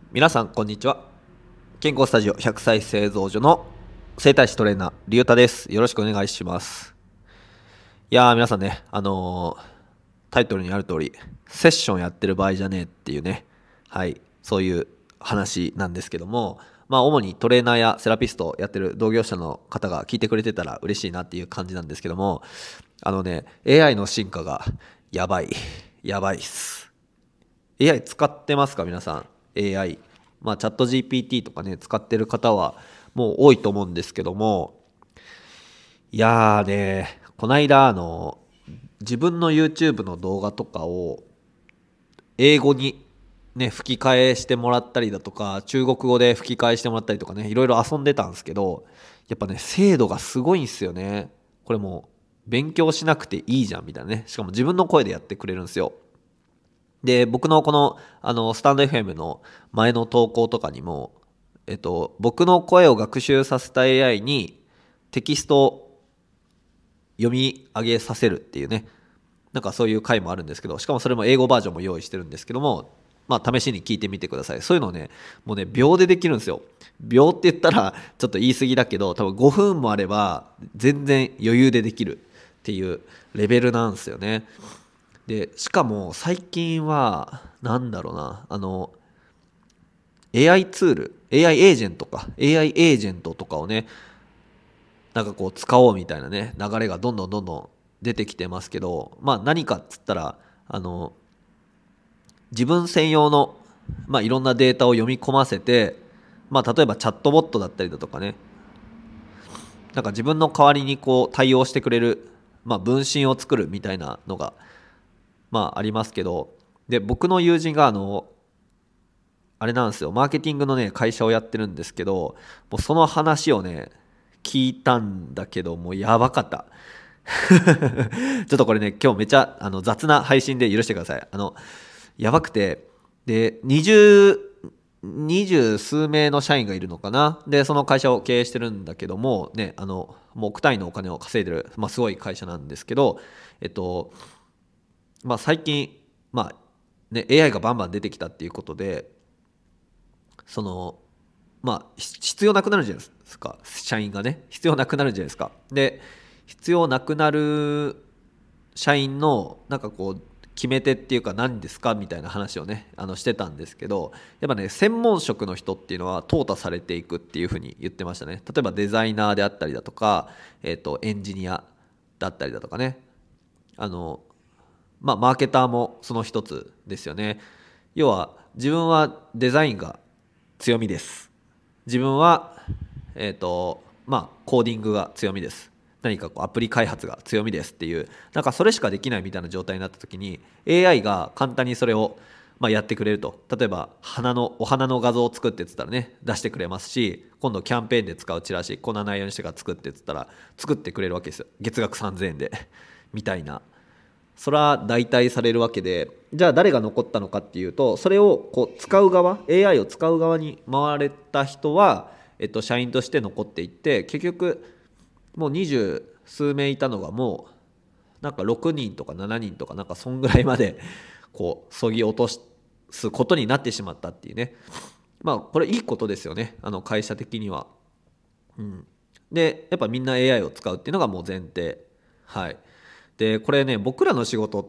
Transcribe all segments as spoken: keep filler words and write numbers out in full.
皆さんこんにちは。健康スタジオひゃくさい製造所の整体師トレーナーりゅうたです。よろしくお願いします。いやー皆さんね、あのータイトルにある通りセッションやってる場合じゃねえっていうね、はいそういう話なんですけども、まあ主にトレーナーやセラピストをやってる同業者の方が聞いてくれてたら嬉しいなっていう感じなんですけども、あのね エーアイ の進化がやばいやばいっす。 エーアイ 使ってますか皆さん？ エーアイ、 まあチャット ジーピーティー とかね使ってる方はもう多いと思うんですけども、いやーねこないだあの自分の YouTube の動画とかを英語にね吹き替えしてもらったりだとか、中国語で吹き替えしてもらったりとかね、いろいろ遊んでたんですけど、やっぱね精度がすごいんですよね。これもう勉強しなくていいじゃんみたいなね。しかも自分の声でやってくれるんですよ。で僕のこのあのスタンド エフエム の前の投稿とかにも、えっと、僕の声を学習させた エーアイ にテキストを読み上げさせるっていうね、なんかそういう回もあるんですけど、しかもそれも英語バージョンも用意してるんですけども、まあ試しに聞いてみてください。そういうのねもうね秒でできるんですよ。秒って言ったらちょっと言い過ぎだけど、多分ごふんもあれば全然余裕でできるっていうレベルなんですよね。でしかも最近はなんだろうな、あの エーアイ ツール エーアイ エージェントか エーアイ エージェントとかをね、なんかこう使おうみたいなね流れがどんどんどんどん出てきてますけど、まあ何かっつったらあの自分専用の、まあ、いろんなデータを読み込ませて、まあ、例えばチャットボットだったりだとかね、なんか自分の代わりにこう対応してくれる、まあ、分身を作るみたいなのが、まあ、ありますけど、で僕の友人があのあれなんですよ、マーケティングのね会社をやってるんですけど、もうその話をね聞いたんだけど、もうやばかった。ちょっとこれね今日めちゃあの雑な配信で許してください。あのやばくて、でにじゅう二十数名の社員がいるのかな。でその会社を経営してるんだけどもね、あのもう億単位のお金を稼いでる、まあ、すごい会社なんですけど、えっとまあ最近まあね エーアイ がバンバン出てきたっていうことで、そのまあ必要なくなるじゃないですか、社員がね必要なくなるじゃないですか。で必要なくなる社員のなんかこう決め手っていうか何ですかみたいな話をねあのしてたんですけど、やっぱね専門職の人っていうのは淘汰されていくっていうふうに言ってましたね。例えばデザイナーであったりだとか、えー、とエンジニアだったりだとかね、あのまあマーケターもその一つですよね。要は自分はデザインが強みです、自分はえっ、とまあコーディングが強みです、何かこうアプリ開発が強みですっていう、なんかそれしかできないみたいな状態になった時に エーアイ が簡単にそれをまあやってくれると。例えば花のお花の画像を作ってっつったらね出してくれますし、今度キャンペーンで使うチラシこんな内容にしてから作ってっつったら作ってくれるわけですよ、月額さんぜんえんでみたいな。それは代替されるわけで、じゃあ誰が残ったのかっていうと、それをこう使う側 エーアイ を使う側に回れた人は、えっと、社員として残っていって、結局もう二十数名いたのがもうなんかろくにんとかしちにんとかなんかそんぐらいまでこう削ぎ落とすことになってしまったっていうね。まあこれいいことですよね、あの会社的には。うん、でやっぱみんな エーアイ を使うっていうのがもう前提。はい。でこれね僕らの仕事って、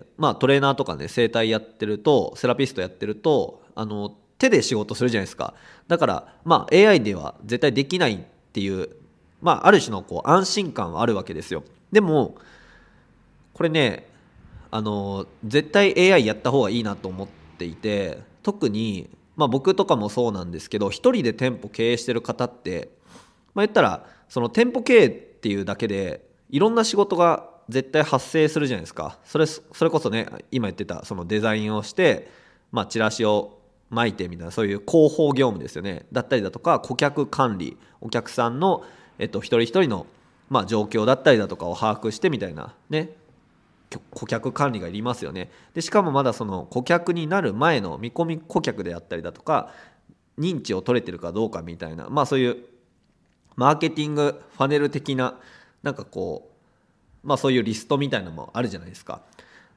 まあ、トレーナーとかね整体やってるとセラピストやってるとあの手で仕事するじゃないですか。だからまあ エーアイ では絶対できないっていう、まあある種のこう安心感はあるわけですよ。でもこれねあの絶対 エーアイ やった方がいいなと思っていて、特にまあ僕とかもそうなんですけど、一人で店舗経営してる方って、まあ、言ったらその店舗経営っていうだけでいろんな仕事が絶対発生するじゃないですか。それそれこそね今言ってたそのデザインをして、まあ、チラシを巻いてみたいなそういう広報業務ですよね、だったりだとか顧客管理、お客さんの、えっと、一人一人の、まあ、状況だったりだとかを把握してみたいなね、顧客管理がいりますよね。でしかもまだその顧客になる前の見込み顧客であったりだとか認知を取れてるかどうかみたいな、まあそういうマーケティングファネル的ななんかこうまあそういうリストみたいなのもあるじゃないですか。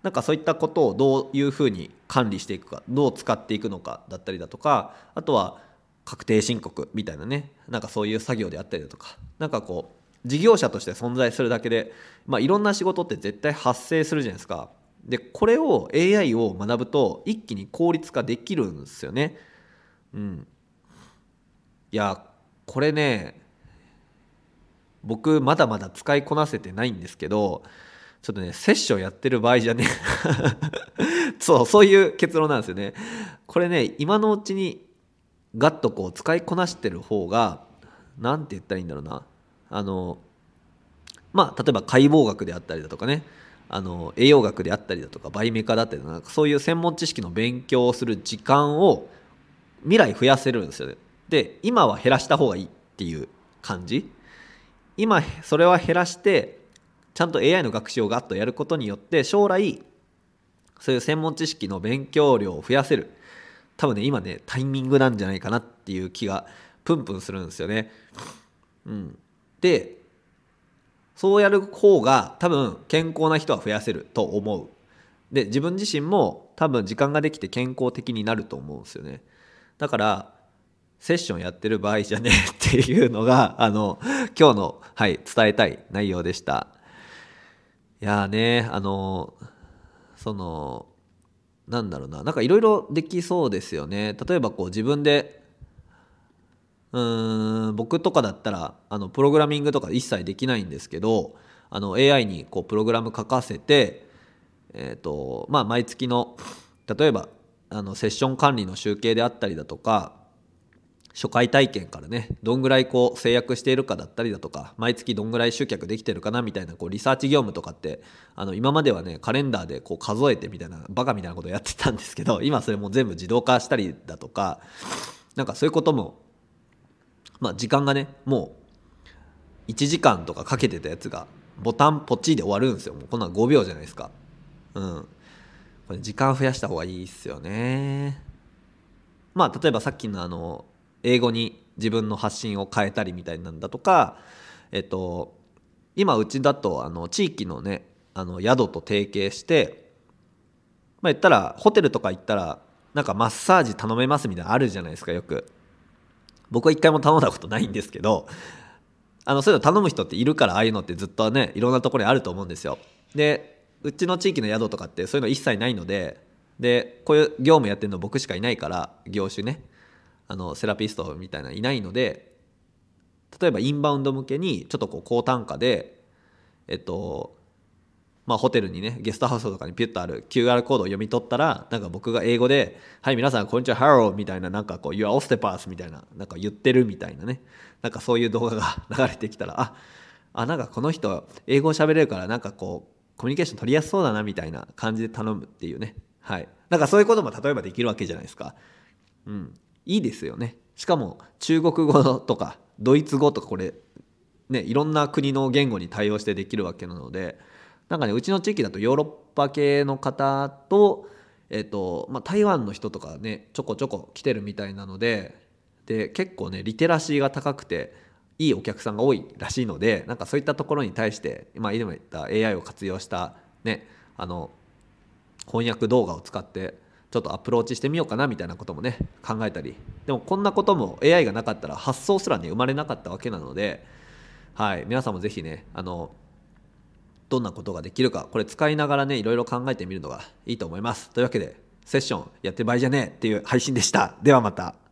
なんかそういったことをどういうふうに管理していくか、どう使っていくのかだったりだとか、あとは確定申告みたいなね、なんかそういう作業であったりだとか、なんかこう事業者として存在するだけで、まあ、いろんな仕事って絶対発生するじゃないですか。でこれを エーアイ を学ぶと一気に効率化できるんですよね。うん、いやこれね、僕まだまだ使いこなせてないんですけど、ちょっとねセッションやってる場合じゃねそうそういう結論なんですよね。これね、今のうちにガッとこう使いこなしてる方が、なんて言ったらいいんだろうな、あのまあ例えば解剖学であったりだとかね、あの栄養学であったりだとかバイメカだったりだとか、そういう専門知識の勉強をする時間を未来増やせるんですよね。で今は減らした方がいいっていう感じ。今それは減らしてちゃんと エーアイ の学習をガッとやることによって、将来そういう専門知識の勉強量を増やせる、多分ね今ねタイミングなんじゃないかなっていう気がプンプンするんですよね。うん、でそうやる方が多分健康な人は増やせると思う。で自分自身も多分時間ができて健康的になると思うんですよね。だからセッションやってる場合じゃねえっていうのがあの今日の、はい、伝えたい内容でした。いやーね、あのそのなんだろうな、なんかいろいろできそうですよね。例えばこう自分で、うーん僕とかだったらあのプログラミングとか一切できないんですけど、あの エーアイ にこうプログラム書かせて、えーとまあ、毎月の例えばあのセッション管理の集計であったりだとか、初回体験からねどんぐらいこう制約しているかだったりだとか、毎月どんぐらい集客できてるかなみたいなこうリサーチ業務とかって、あの今まではねカレンダーでこう数えてみたいなバカみたいなことをやってたんですけど、今それも全部自動化したりだとか、なんかそういうことも、まあ、時間がねもういちじかんとかかけてたやつがボタンポチで終わるんですよ。もうこんなんごびょうじゃないですか。うん、これ時間増やした方がいいっすよね。まあ例えばさっきのあの英語に自分の発信を変えたりみたいなんだとか、えっと今うちだとあの地域のねあの宿と提携して、まあ言ったらホテルとか行ったらなんかマッサージ頼めますみたいなのあるじゃないですか。よく僕は一回も頼んだことないんですけど、あのそういうの頼む人っているから、ああいうのってずっとねいろんなところにあると思うんですよ。でうちの地域の宿とかってそういうの一切ないので、でこういう業務やってるの僕しかいないから、業種ね、あのセラピストみたいなのいないので、例えばインバウンド向けにちょっとこう高単価で、えっとまあホテルにねゲストハウスとかにピュッとある キューアール コードを読み取ったら、なんか僕が英語で「はい皆さんこんにちはハロー」みたいな、なんかこう「You're osteopath」みたいな、なんか言ってるみたいなね、なんかそういう動画が流れてきたら、ああなんかこの人英語喋れるからなんかこうコミュニケーション取りやすそうだなみたいな感じで頼むっていうね。はい、なんかそういうことも例えばできるわけじゃないですか。うん、いいですよね。しかも中国語とかドイツ語とか、これねいろんな国の言語に対応してできるわけなので、なんかねうちの地域だとヨーロッパ系の方と、えっとまあ、台湾の人とかねちょこちょこ来てるみたいなので、で結構ねリテラシーが高くていいお客さんが多いらしいので、なんかそういったところに対して、まあ、今言った エーアイ を活用したね、あの翻訳動画を使ってちょっとアプローチしてみようかなみたいなこともね考えたり、でもこんなことも エーアイ がなかったら発想すらね生まれなかったわけなので、はい、皆さんもぜひねあのどんなことができるか、これ使いながらねいろいろ考えてみるのがいいと思います。というわけでセッションやってる場合じゃねえっていう配信でした。ではまた。